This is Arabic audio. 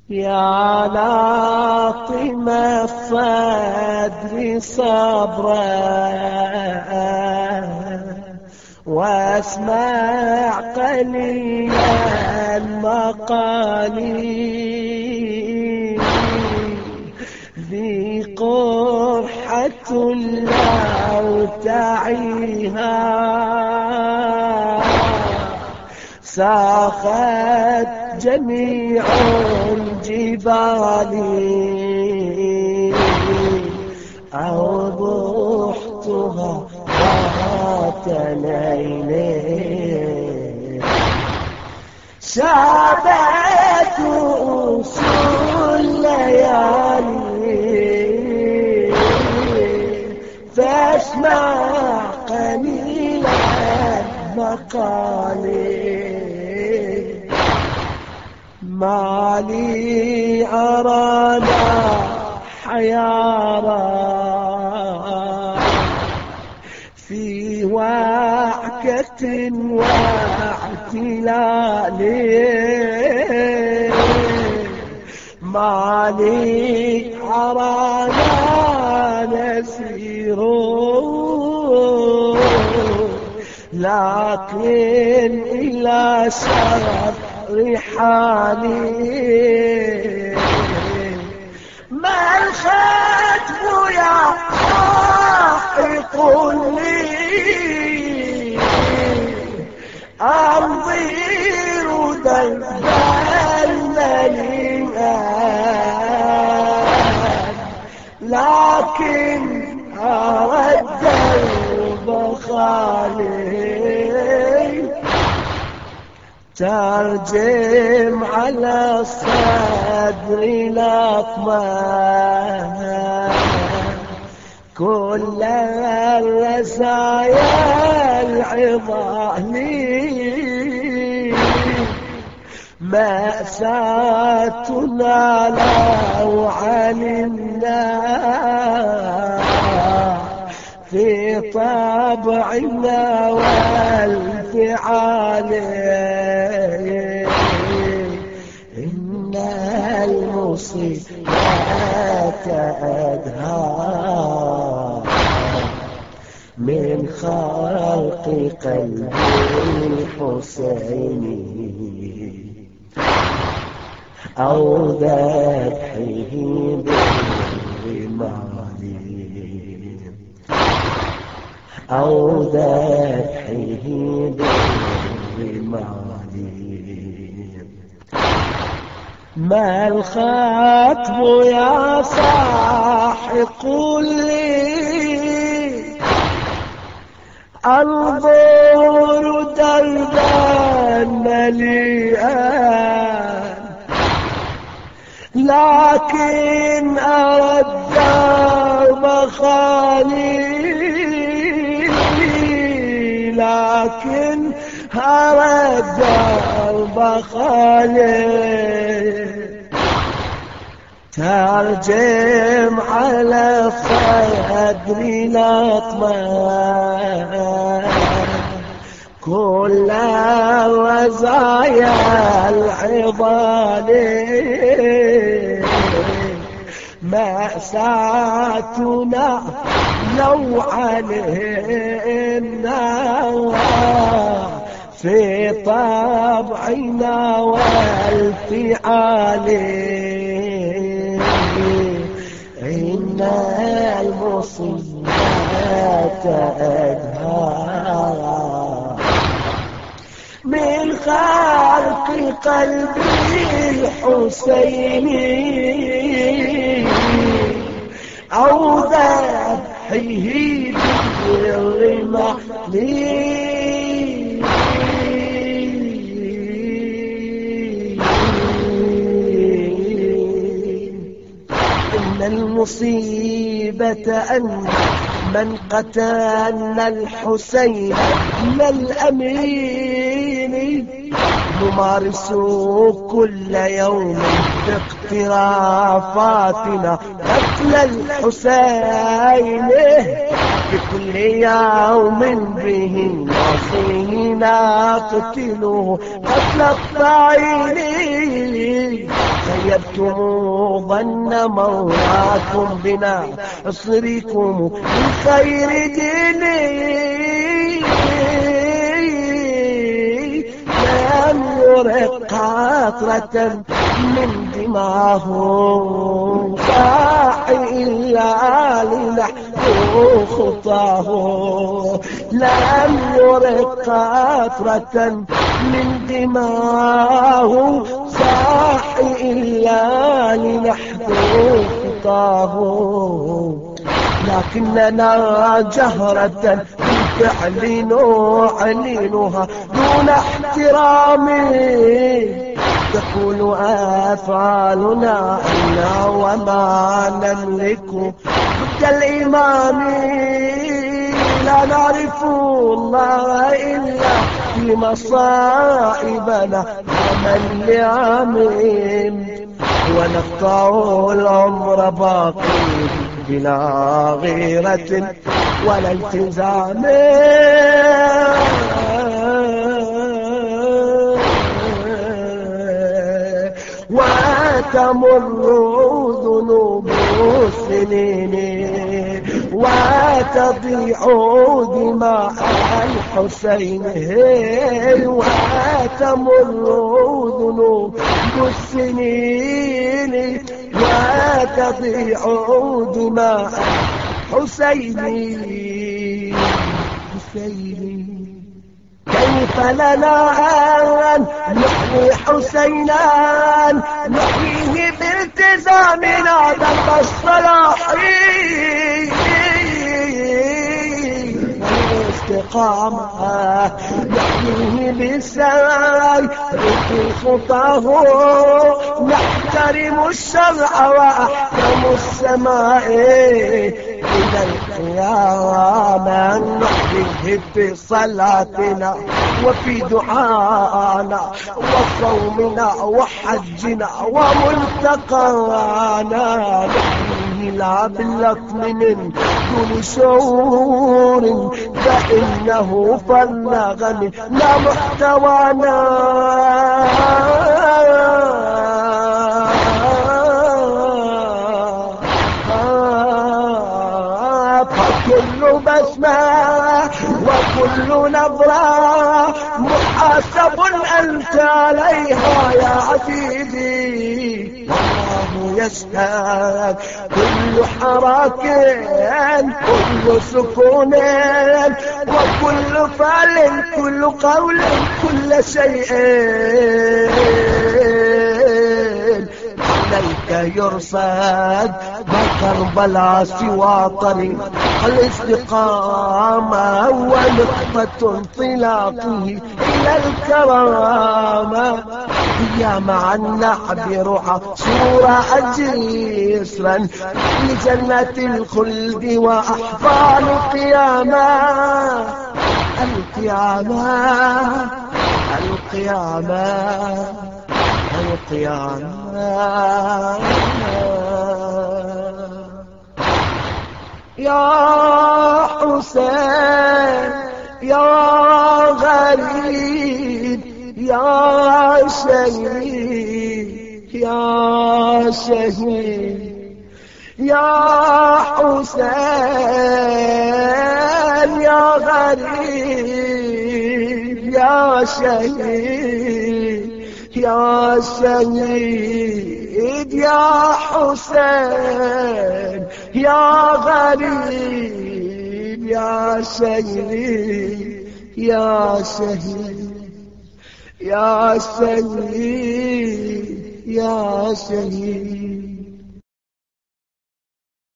يا لاطمة الصدر صبرا واسمع قليلا مقالي ذي قرحة لو تعيها ساخت جميع الجبال أو ضحتها ذات ليل شابت رؤوس الليالي فاسمع قليلا مقالي ما لي أرانا حيارى في وعكة واعتلال ما لي أرانا نسير لكن إلى شر رحالي ما الختم يا حائط لي أنظر دربا مليئا لكن أرى الدرب خالي ترجم على الصدر لطمة كل الرزايا العظامي مأساتنا لو علمنا في طبعنا والفعال إن المصيبات أدهى من خلق قلبي الحسين أو ذبحه بالرمال أو ذبحه بالرمال ما الخطب يا ساحق لي انظر دربا مليئا لكن أرى الدرب خالي لكن أرى الدرب خالي ترجم على الصدر لطمة كل الرزايا العضال مأساتنا لو علمنا في طبعنا والفعال إن المصيبات أدهى من خلق قلبي الحسيني أو ذبحه بالرمال إن المصيبة أن من قتلنا الحسين من الأمين نمارس كل يوم باقترافاتنا قتل الحسين بكل يوم به ناصينا قتلوه قتل الطعين فيبكي خيبتم ظن مولاكم بنا اصركم الخير ديني لم يرق قطرة من دماه صاحي إلا لنحو خطاه لم يرق قطرة من دماه صاحي إلا لنحو خطاه لكننا جهرة بالفعل نعلنها دون احترام تقول أفعالنا أنا وما نملك ضد الإمام لا نعرف الله إلا في مصائبنا ومن لعمين ونقطع العمر باقي بلا غيرة ولا التزام وتمر ذنوب السنين وتضيع دماء الحسين وتمر ذنوب السنين وتضيع دماء حسيني كيف لنا أن نحيي حسينا نحييه بالتزامنا درب الصلاح والاستقامة نحييه بالسعي في خطاه نحترم الشرع وأحكم السماء إلى القيامة نحييه في صلاتنا وفي دعانا وصومنا وحجنا وملتقانا نحييه لا باللطم من دون شعور فإنه فلغ منا محتوانا فكل بسمة وكل نظرة محاسب أنت عليها يا عزيزي والله يشهد كل حركة كل سكون وكل فعل كل قول كل شيء عليك يرصد بكربلا سوى طريق الاستقامة ونقطة انطلاقه إلى الكرامة هي مع النعب عصورة جسرا لجنة الخلد وأحضان القيامة يا حسين يا غريب يا شهيد يا شهيد يا حسين يا غريب يا شهيد يا شهيد يا حسين يا غريب يا شهيد يا شهيد يا شهيد يا شهيد